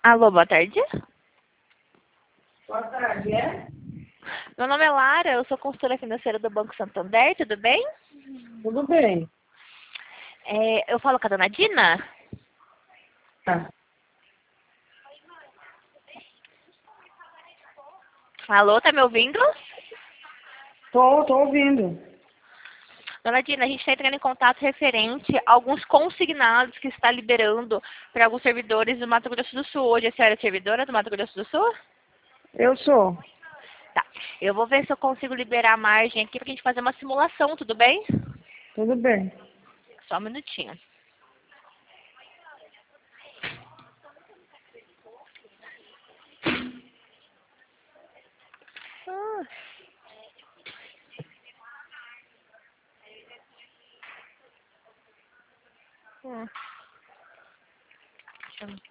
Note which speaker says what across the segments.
Speaker 1: Alô, boa tarde.
Speaker 2: Boa tarde, é?
Speaker 1: Meu nome é Lara, eu sou consultora financeira do Banco Santander, tudo bem?
Speaker 2: Tudo bem.
Speaker 1: Eu falo com a dona Dina?
Speaker 2: Tá.
Speaker 1: Alô, tá me ouvindo?
Speaker 2: Tô ouvindo.
Speaker 1: Dona Dina, a gente está entrando em contato referente a alguns consignados que está liberando para alguns servidores do Mato Grosso do Sul. Hoje a senhora é servidora do Mato Grosso do Sul?
Speaker 2: Eu sou.
Speaker 1: Tá. Eu vou ver se eu consigo liberar a margem aqui para a gente fazer uma simulação, tudo bem?
Speaker 2: Tudo bem.
Speaker 1: Só um minutinho. Ah. Hum. Deixa eu-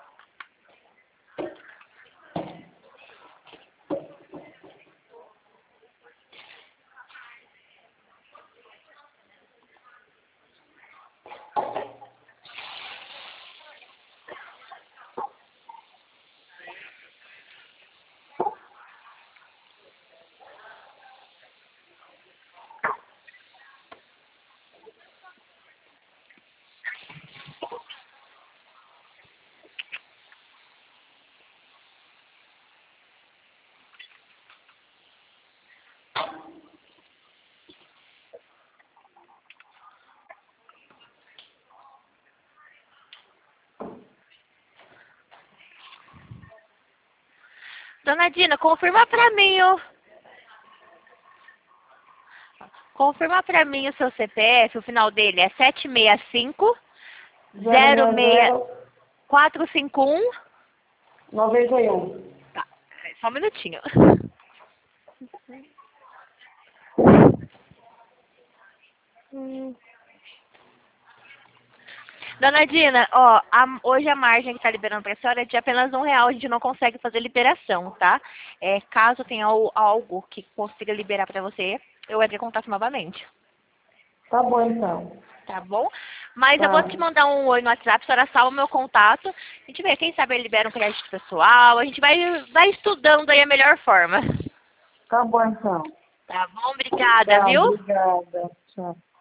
Speaker 1: Dona Dina, confirma para mim o seu CPF, o final dele é 765
Speaker 2: 060
Speaker 1: 451.
Speaker 2: 91.
Speaker 1: Tá, só um minutinho. Dona Dina, ó, hoje a margem que está liberando para a senhora é de apenas R$ 1, a gente não consegue fazer liberação, tá? Caso tenha algo que consiga liberar para você, eu entro em contato novamente,
Speaker 2: Tá bom, então.
Speaker 1: tá bom? Mas eu
Speaker 2: Tá.
Speaker 1: vou te mandar um oi no WhatsApp, a senhora salva o meu contato, a gente vê, quem sabe ele libera um crédito pessoal, a gente vai estudando aí a melhor forma.
Speaker 2: Tá bom, então.
Speaker 1: Tá bom? Obrigada,
Speaker 2: Tá,
Speaker 1: viu?
Speaker 2: obrigada. Tchau.